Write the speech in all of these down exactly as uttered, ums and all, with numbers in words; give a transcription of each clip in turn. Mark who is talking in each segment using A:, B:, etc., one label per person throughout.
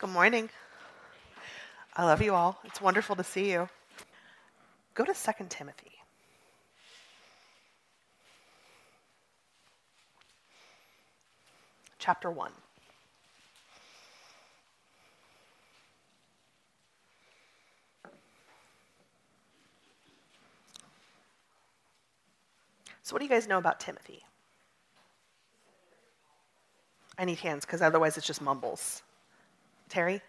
A: Good morning. I love you all. It's wonderful to see you. Go to Second Timothy. Chapter one. So what do you guys know about Timothy? I need hands because otherwise it's just mumbles. Terry?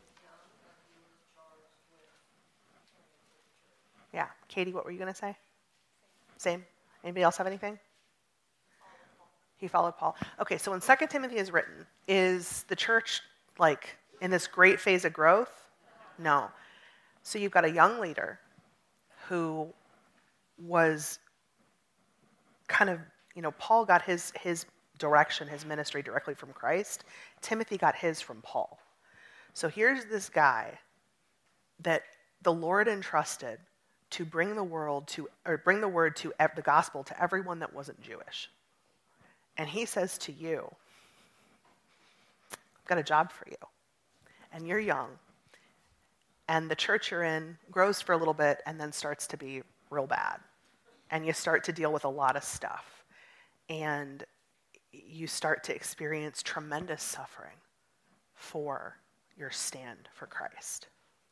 A: Yeah. Katie, what were you going to say? Same. Anybody else have anything? He followed Paul. Okay, so when Second Timothy is written, is the church like in this great phase of growth? No. So you've got a young leader who was kind of, you know, Paul got his his direction, his ministry directly from Christ. Timothy got his from Paul. So here's this guy that the Lord entrusted to bring the world to, or bring the word to the gospel to everyone that wasn't Jewish. And he says to you, I've got a job for you. And you're young. And the church you're in grows for a little bit and then starts to be real bad. And you start to deal with a lot of stuff. And you start to experience tremendous suffering for your stand for Christ.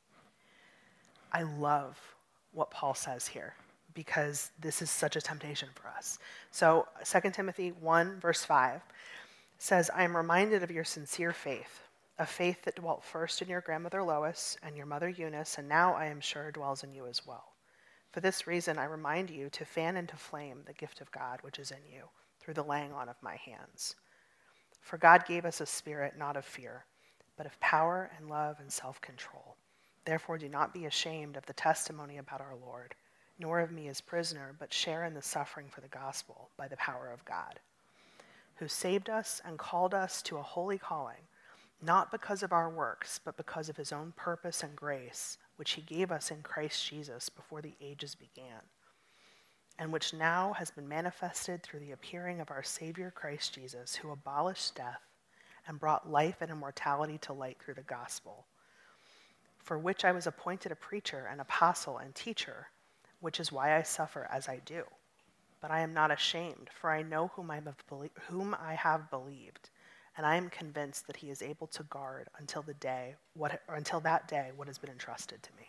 A: I love what Paul says here because this is such a temptation for us. So Second Timothy one, verse five says, I am reminded of your sincere faith, a faith that dwelt first in your grandmother Lois and your mother Eunice, and now I am sure dwells in you as well. For this reason, I remind you to fan into flame the gift of God which is in you through the laying on of my hands. For God gave us a spirit not of fear, but of power and love and self-control. Therefore, do not be ashamed of the testimony about our Lord, nor of me as prisoner, but share in the suffering for the gospel by the power of God, who saved us and called us to a holy calling, not because of our works, but because of his own purpose and grace, which he gave us in Christ Jesus before the ages began, and which now has been manifested through the appearing of our Savior Christ Jesus, who abolished death and brought life and immortality to light through the gospel, for which I was appointed a preacher, an apostle, and teacher, which is why I suffer as I do. But I am not ashamed, for I know whom I have, belie- whom I have believed, and I am convinced that he is able to guard until the day, what, or until that day, what has been entrusted to me.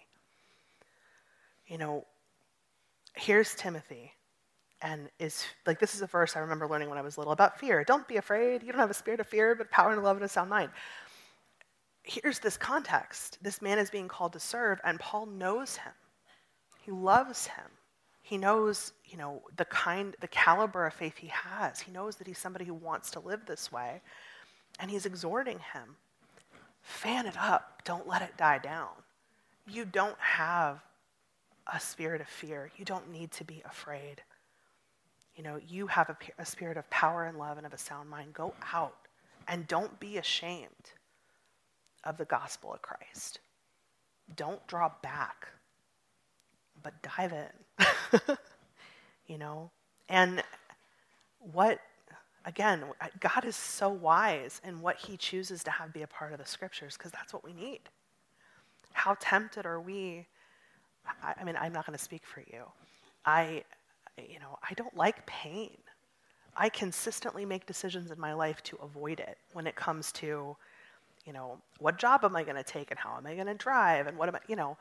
A: You know, here's Timothy, and is like this is a verse I remember learning when I was little about fear. Don't be afraid. You don't have a spirit of fear, but power and love and a sound mind. Here's this context. This man is being called to serve, and Paul knows him. He loves him. He knows, you know, the kind, the caliber of faith he has. He knows that he's somebody who wants to live this way, and he's exhorting him. Fan it up. Don't let it die down. You don't have a spirit of fear. You don't need to be afraid. You know, you have a, a spirit of power and love and of a sound mind. Go out and don't be ashamed of the gospel of Christ. Don't draw back, but dive in. You know? And what, again, God is so wise in what he chooses to have be a part of the scriptures, because that's what we need. How tempted are we? I, I mean, I'm not going to speak for you. I, you know, I don't like pain. I consistently make decisions in my life to avoid it when it comes to, you know, what job am I going to take and how am I going to drive and what am I, you know.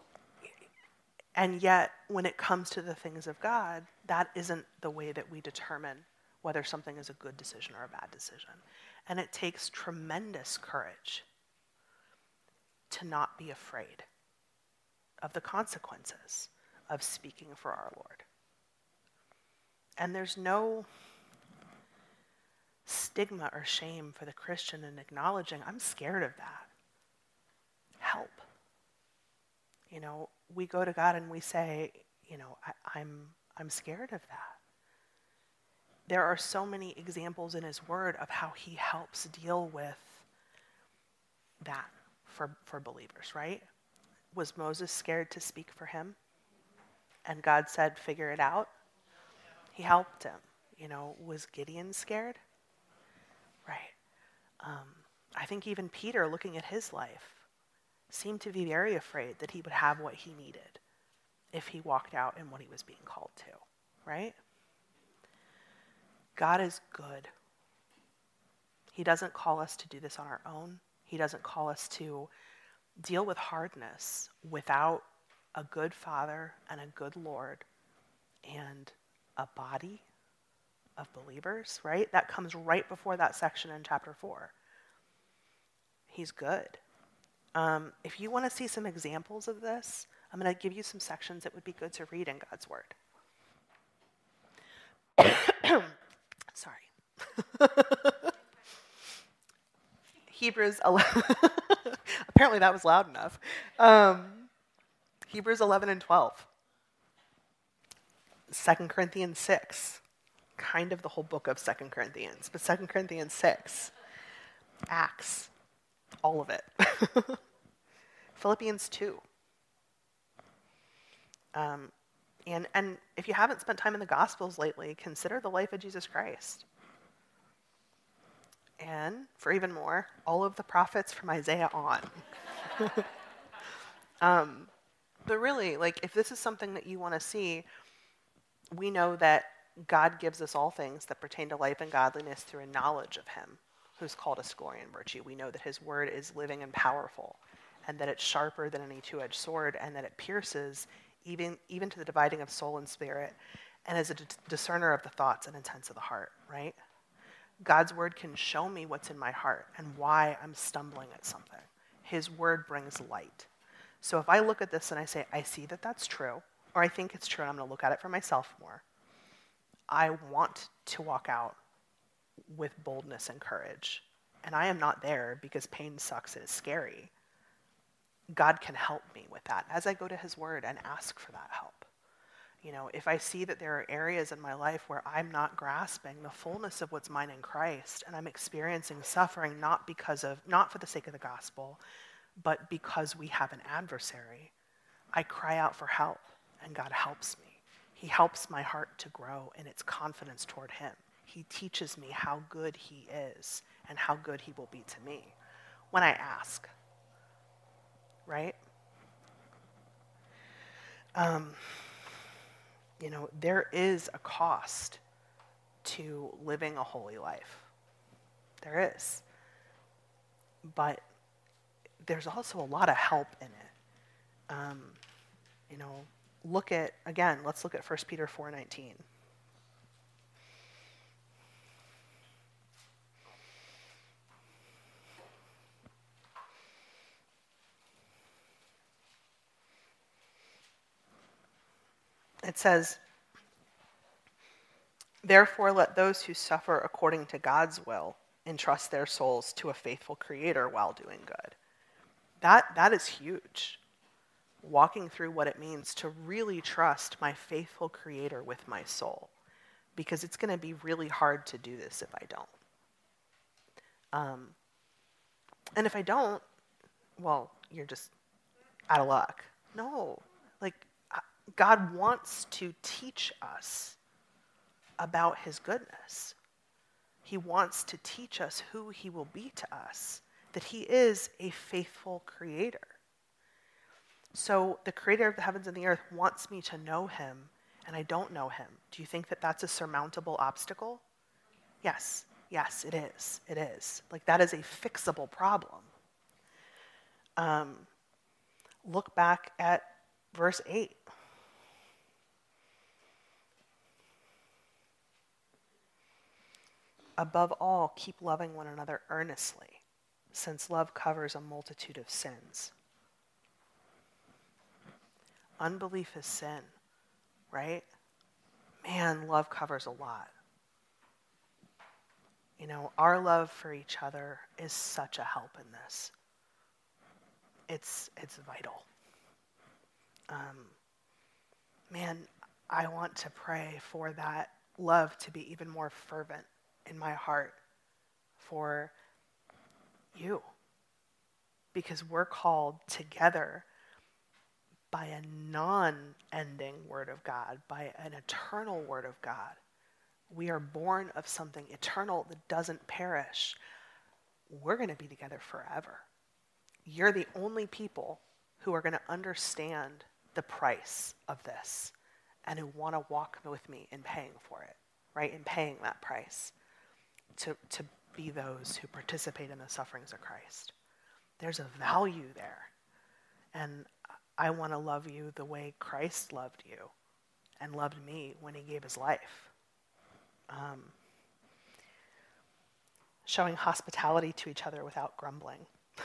A: And yet, when it comes to the things of God, that isn't the way that we determine whether something is a good decision or a bad decision. And it takes tremendous courage to not be afraid of the consequences of speaking for our Lord. And there's no stigma or shame for the Christian in acknowledging, I'm scared of that. Help. You know, we go to God and we say, you know, I, I'm I'm scared of that. There are so many examples in his word of how he helps deal with that for, for believers, right? Was Moses scared to speak for him? And God said, figure it out? He helped him. You know, was Gideon scared? Right. Um, I think even Peter, looking at his life, seemed to be very afraid that he would have what he needed if he walked out in what he was being called to, right? God is good. He doesn't call us to do this on our own. He doesn't call us to deal with hardness without a good Father and a good Lord and a body of believers, right? That comes right before that section in chapter four. He's good. Um, if you want to see some examples of this, I'm going to give you some sections that would be good to read in God's Word. Sorry. Hebrews eleven. Apparently that was loud enough. Um, Hebrews eleven and twelve. Second Corinthians six. Kind of the whole book of Second Corinthians, but Second Corinthians six. Acts. All of it. Philippians two. Um, and, and if you haven't spent time in the Gospels lately, consider the life of Jesus Christ. And for even more, all of the prophets from Isaiah on. um, but really, like, if this is something that you want to see, we know that God gives us all things that pertain to life and godliness through a knowledge of him who's called us glory and virtue. We know that his word is living and powerful, and that it's sharper than any two-edged sword, and that it pierces even, even to the dividing of soul and spirit, and is a d- discerner of the thoughts and intents of the heart, right? God's word can show me what's in my heart and why I'm stumbling at something. His word brings light. So if I look at this and I say, I see that that's true, or I think it's true and I'm going to look at it for myself more, I want to walk out with boldness and courage. And I am not there because pain sucks and is scary. God can help me with that as I go to his word and ask for that help. You know, if I see that there are areas in my life where I'm not grasping the fullness of what's mine in Christ, and I'm experiencing suffering not because of, not for the sake of the gospel, but because we have an adversary, I cry out for help, and God helps me. He helps my heart to grow in its confidence toward him. He teaches me how good he is and how good he will be to me when I ask, right? Um, you know, there is a cost to living a holy life. There is. But there's also a lot of help in it. Um, you know, look at, again, let's look at First Peter four nineteen. It says, therefore let those who suffer according to God's will entrust their souls to a faithful creator while doing good. That that is huge. Walking through what it means to really trust my faithful creator with my soul. Because it's going to be really hard to do this if I don't. Um, and if I don't, well, you're just out of luck. No, like, God wants to teach us about his goodness. He wants to teach us who he will be to us, that he is a faithful creator. So the creator of the heavens and the earth wants me to know him, and I don't know him. Do you think that that's a surmountable obstacle? Yes, yes, it is. It is. Like, that is a fixable problem. Um, look back at verse eight. Above all, keep loving one another earnestly, since love covers a multitude of sins. Unbelief is sin, right? Man, love covers a lot. You know, our love for each other is such a help in this. It's it's vital. Um, man, I want to pray for that love to be even more fervent in my heart for you. Because we're called together by a non-ending word of God, by an eternal word of God. We are born of something eternal that doesn't perish. we're going to be together forever. You're the only people who are going to understand the price of this and who want to walk with me in paying for it, right? In paying that price to, to be those who participate in the sufferings of Christ. There's a value there. And I want to love you the way Christ loved you and loved me when he gave his life. Um, showing hospitality to each other without grumbling.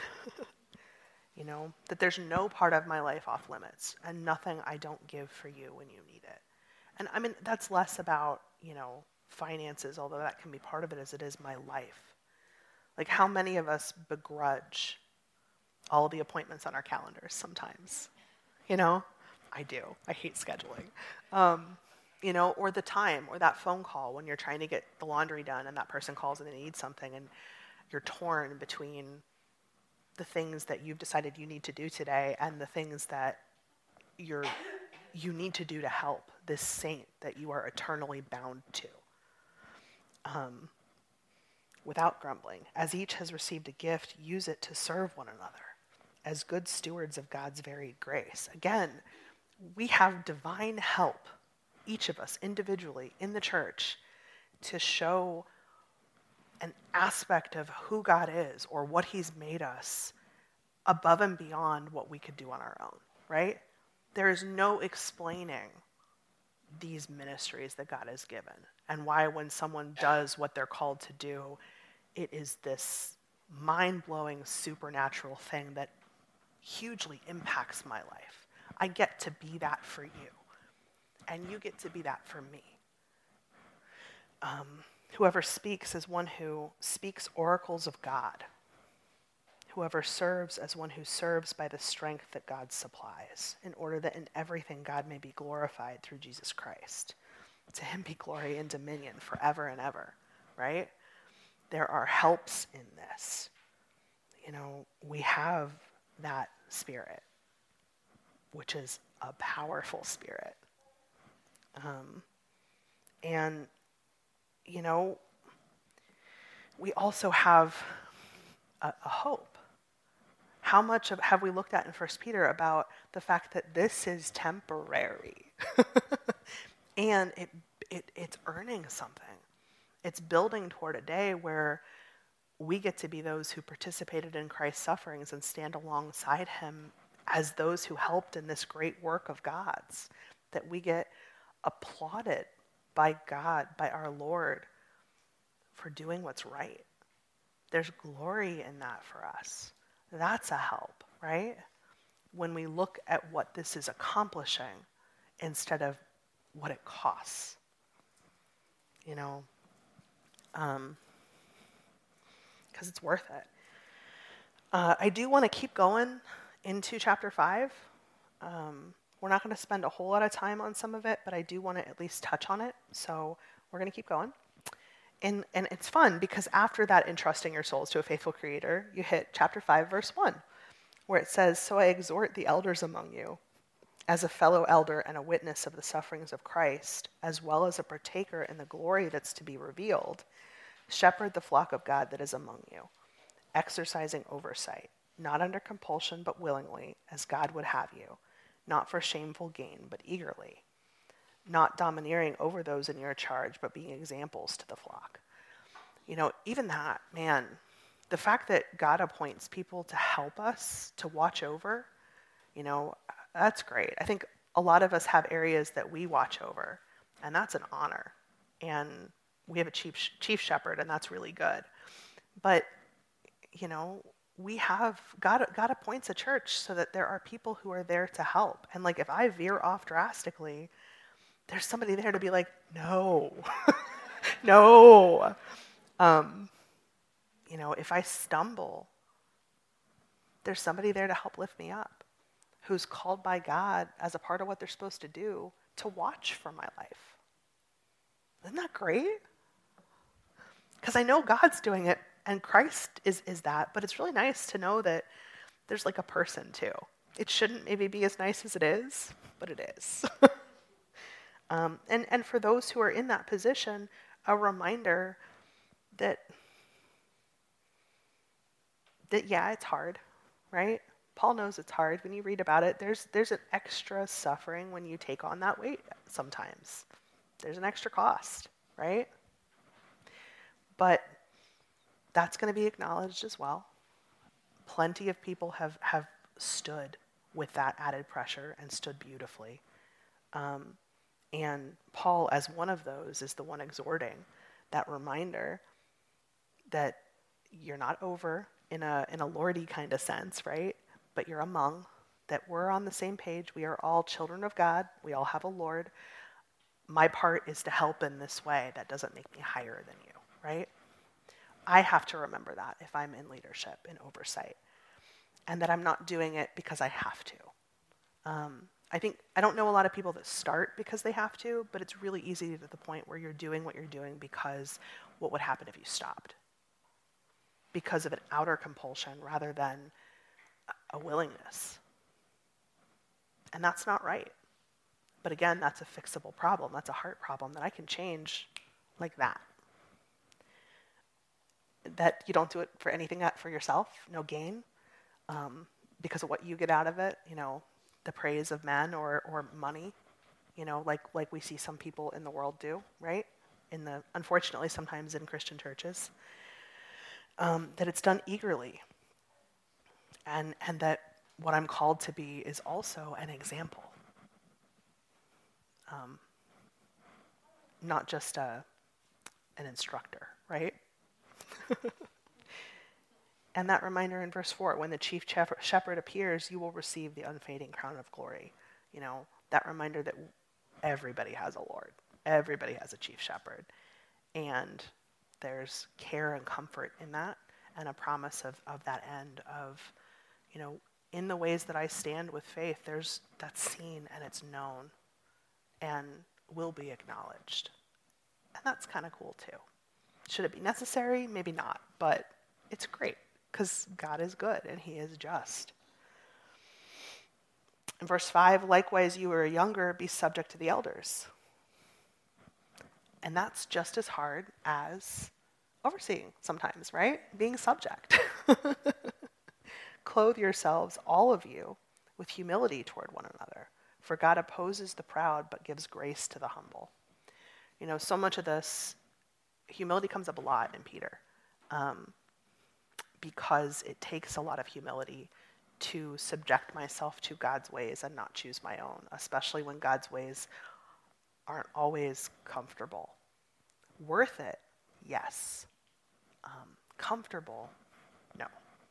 A: You know, that there's no part of my life off limits and nothing I don't give for you when you need it. And I mean, that's less about, you know, finances, although that can be part of it, as it is my life. Like, how many of us begrudge all the appointments on our calendars sometimes? You know, I do. I hate scheduling. Um, you know, or the time, or that phone call when you're trying to get the laundry done and that person calls and they need something and you're torn between the things that you've decided you need to do today and the things that you're you need to do to help this saint that you are eternally bound to. Um, without grumbling, as each has received a gift, use it to serve one another as good stewards of God's varied grace. Again, we have divine help, each of us individually in the church, to show an aspect of who God is or what he's made us above and beyond what we could do on our own, right? There is no explaining these ministries that God has given and why when someone does what they're called to do, it is this mind-blowing supernatural thing that hugely impacts my life. I get to be that for you, and you get to be that for me. Um, whoever speaks is one who speaks oracles of God. Whoever serves as one who serves by the strength that God supplies, in order that in everything God may be glorified through Jesus Christ. To him be glory and dominion forever and ever, right? There are helps in this. You know, we have that spirit, which is a powerful spirit. Um, and, you know, we also have a, a hope. How much of, have we looked at in First Peter about the fact that this is temporary? And it, it it's earning something. It's building toward a day where we get to be those who participated in Christ's sufferings and stand alongside him as those who helped in this great work of God's, that we get applauded by God, by our Lord, for doing what's right. There's glory in that for us. That's a help, right? When we look at what this is accomplishing instead of what it costs. You know, um, because it's worth it. Uh, I do want to keep going into chapter five. Um, we're not going to spend a whole lot of time on some of it, but I do want to at least touch on it. So we're going to keep going. And and it's fun because after that entrusting your souls to a faithful creator, you hit chapter five, verse one, where it says, "So I exhort the elders among you, as a fellow elder and a witness of the sufferings of Christ, as well as a partaker in the glory that's to be revealed, shepherd the flock of God that is among you, exercising oversight, not under compulsion but willingly, as God would have you, not for shameful gain but eagerly, not domineering over those in your charge, but being examples to the flock." You know, even that, man, the fact that God appoints people to help us, to watch over, you know, that's great. I think a lot of us have areas that we watch over, and that's an honor. And we have a chief chief shepherd, and that's really good. But, you know, we have, God, God appoints a church so that there are people who are there to help. And like, if I veer off drastically, there's somebody there to be like, no, no. Um, you know, if I stumble, there's somebody there to help lift me up, who's called by God as a part of what they're supposed to do to watch for my life. Isn't that great? Because I know God's doing it and Christ is, is that, but it's really nice to know that there's like a person too. It shouldn't maybe be as nice as it is, but it is. Um, and, and for those who are in that position, a reminder that that, yeah, it's hard, right? Paul knows it's hard. When you read about it, there's there's an extra suffering when you take on that weight sometimes. There's an extra cost, right? But that's going to be acknowledged as well. Plenty of people have, have stood with that added pressure and stood beautifully. Um, and Paul, as one of those, is the one exhorting that reminder that you're not over in a in a lordy kind of sense, right? But you're among, that we're on the same page. We are all children of God. We all have a Lord. My part is to help in this way. That doesn't make me higher than you, right? I have to remember that if I'm in leadership, in oversight, and that I'm not doing it because I have to. Um, I think, I don't know a lot of people that start because they have to, but it's really easy to the point where you're doing what you're doing because what would happen if you stopped? Because of an outer compulsion rather than a willingness. And that's not right. But again, that's a fixable problem. That's a heart problem that I can change like that. That you don't do it for anything for yourself, no gain, um, because of what you get out of it, you know, the praise of men or, or money, you know, like like we see some people in the world do, right? In the unfortunately sometimes in Christian churches, um, that it's done eagerly, and and that what I'm called to be is also an example, um, not just a an instructor, right? And that reminder in verse four, when the chief shepherd appears, you will receive the unfading crown of glory. You know, that reminder that everybody has a Lord. Everybody has a chief shepherd. And there's care and comfort in that, and a promise of, of that end of, you know, in the ways that I stand with faith, there's that's seen and it's known and will be acknowledged. And that's kind of cool too. Should it be necessary? Maybe not, but it's great because God is good and he is just. In verse five, likewise you who are younger, be subject to the elders. And that's just as hard as overseeing sometimes, right? Being subject. Clothe yourselves, all of you, with humility toward one another. For God opposes the proud, but gives grace to the humble. You know, so much of this, humility comes up a lot in Peter. Um, because it takes a lot of humility to subject myself to God's ways and not choose my own, especially when God's ways aren't always comfortable. Worth it, yes. Um, comfortable, no.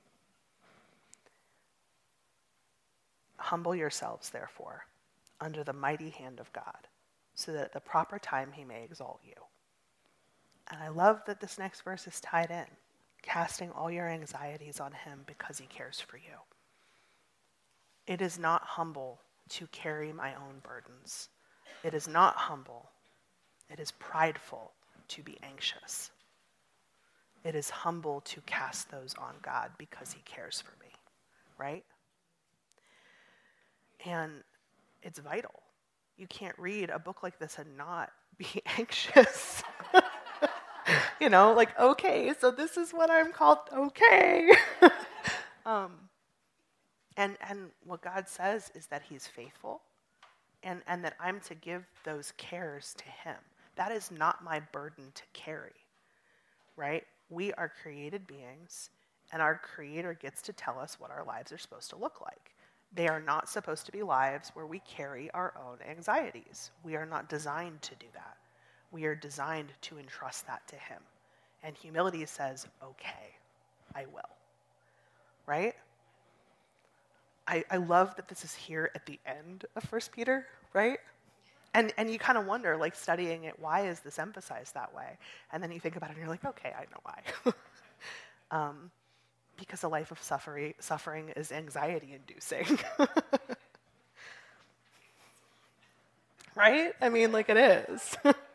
A: Humble yourselves, therefore, under the mighty hand of God, so that at the proper time he may exalt you. And I love that this next verse is tied in. Casting all your anxieties on him because he cares for you. It is not humble to carry my own burdens. It is not humble. It is prideful to be anxious. It is humble to cast those on God because he cares for me, right? And it's vital. You can't read a book like this and not be anxious. You know, like, okay, so this is what I'm called, okay. um, and and what God says is that he's faithful and, and that I'm to give those cares to him. That is not my burden to carry, right? We are created beings, and our Creator gets to tell us what our lives are supposed to look like. They are not supposed to be lives where we carry our own anxieties. We are not designed to do that. We are designed to entrust that to him. And humility says, okay, I will. Right? I, I love that this is here at the end of First Peter, right? And and you kind of wonder, like studying it, why is this emphasized that way? And then you think about it and you're like, okay, I know why. um, because a life of suffering, suffering is anxiety-inducing. Right? I mean, like it is.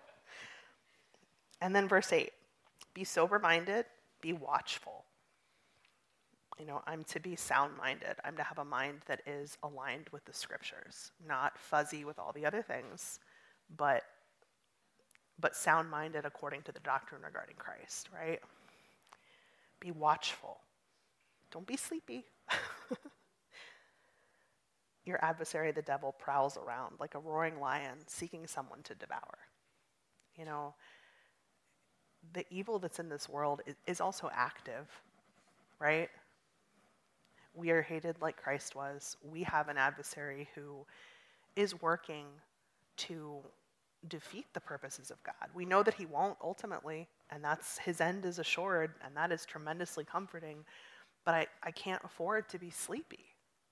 A: And then verse eight, be sober-minded, be watchful. You know, I'm to be sound-minded. I'm to have a mind that is aligned with the scriptures, not fuzzy with all the other things, but but sound-minded according to the doctrine regarding Christ, right? Be watchful. Don't be sleepy. Your adversary, the devil, prowls around like a roaring lion seeking someone to devour. You know, the evil that's in this world is, is also active, right? We are hated like Christ was. We have an adversary who is working to defeat the purposes of God. We know that he won't ultimately, and that's his end is assured, and that is tremendously comforting, but I, I can't afford to be sleepy.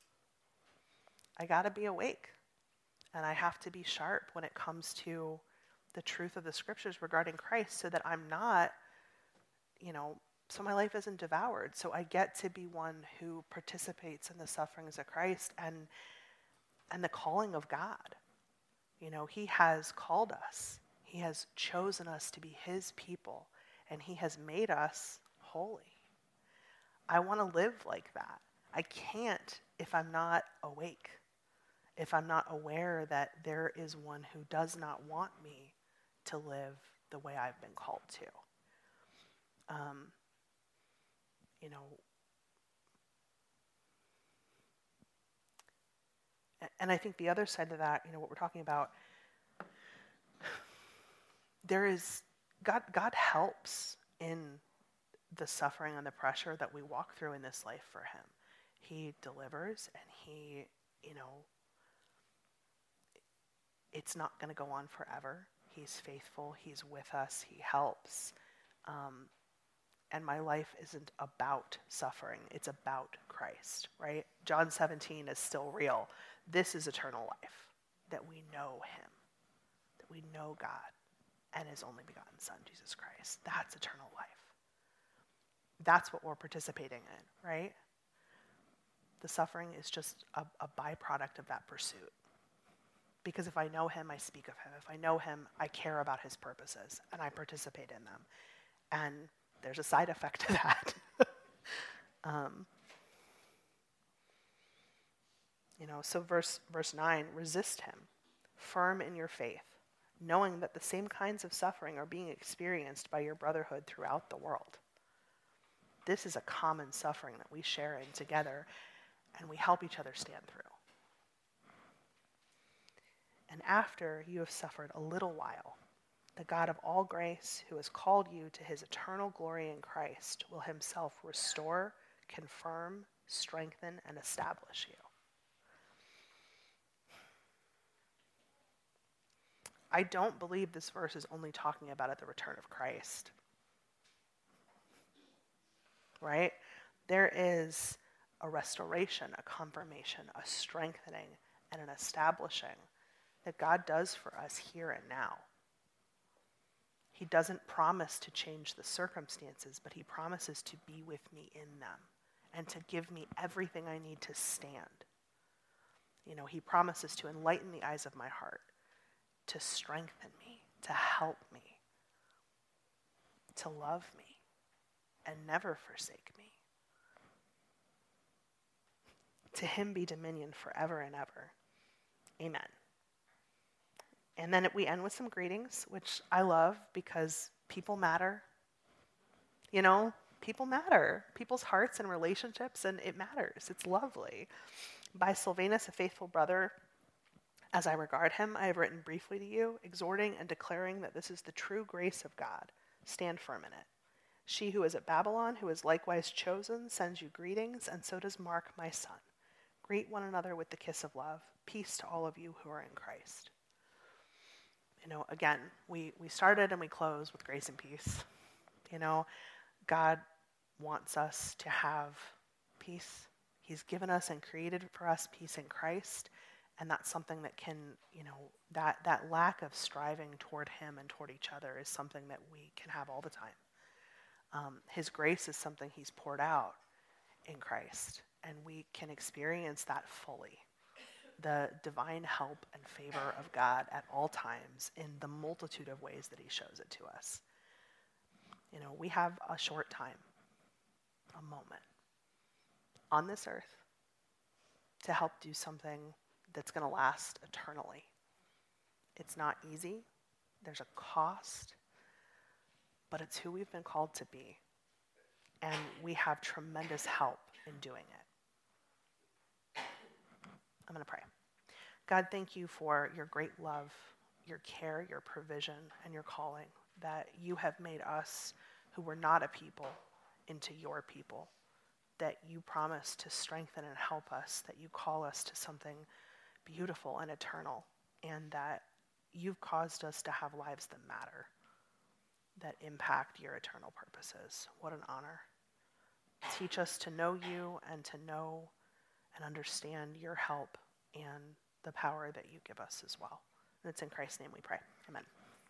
A: I got to be awake, and I have to be sharp when it comes to the truth of the scriptures regarding Christ so that I'm not, you know, so my life isn't devoured. So I get to be one who participates in the sufferings of Christ and and the calling of God. You know, he has called us. He has chosen us to be his people, and he has made us holy. I want to live like that. I can't if I'm not awake, if I'm not aware that there is one who does not want me to live the way I've been called to. Um, you know, and I think the other side of that, you know, what we're talking about, there is, God, God helps in the suffering and the pressure that we walk through in this life for him. He delivers, and he, you know, it's not going to go on forever. He's faithful. He's with us. He helps. Um, and my life isn't about suffering. It's about Christ, right? John seventeen is still real. This is eternal life, that we know him, that we know God and his only begotten Son, Jesus Christ. That's eternal life. That's what we're participating in, right? The suffering is just a, a byproduct of that pursuit. Because if I know him, I speak of him. If I know him, I care about his purposes, and I participate in them. And there's a side effect to that. um, you know, so verse verse nine, resist him, firm in your faith, knowing that the same kinds of suffering are being experienced by your brotherhood throughout the world. This is a common suffering that we share in together, and we help each other stand through. And after you have suffered a little while, the God of all grace, who has called you to his eternal glory in Christ, will himself restore, confirm, strengthen, and establish you. I don't believe this verse is only talking about at the return of Christ. Right? There is a restoration, a confirmation, a strengthening, and an establishing that God does for us here and now. He doesn't promise to change the circumstances, but he promises to be with me in them and to give me everything I need to stand. You know, he promises to enlighten the eyes of my heart, to strengthen me, to help me, to love me, and never forsake me. To him be dominion forever and ever. Amen. And then we end with some greetings, which I love because people matter. You know, people matter. People's hearts and relationships, and it matters. It's lovely. By Silvanus, a faithful brother, as I regard him, I have written briefly to you, exhorting and declaring that this is the true grace of God. Stand firm in it. She who is at Babylon, who is likewise chosen, sends you greetings, and so does Mark, my son. Greet one another with the kiss of love. Peace to all of you who are in Christ. You know, again, we, we started and we close with grace and peace. You know, God wants us to have peace. He's given us and created for us peace in Christ. And that's something that can, you know, that, that lack of striving toward him and toward each other is something that we can have all the time. Um, his grace is something he's poured out in Christ. And we can experience that fully. The divine help and favor of God at all times in the multitude of ways that he shows it to us. You know, we have a short time, a moment on this earth to help do something that's going to last eternally. It's not easy. There's a cost, but it's who we've been called to be. And we have tremendous help in doing it. I'm going to pray. God, thank you for your great love, your care, your provision, and your calling, that you have made us who were not a people into your people, that you promise to strengthen and help us, that you call us to something beautiful and eternal, and that you've caused us to have lives that matter, that impact your eternal purposes. What an honor. Teach us to know you and to know and understand your help and the power that you give us as well. And it's in Christ's name we pray. Amen.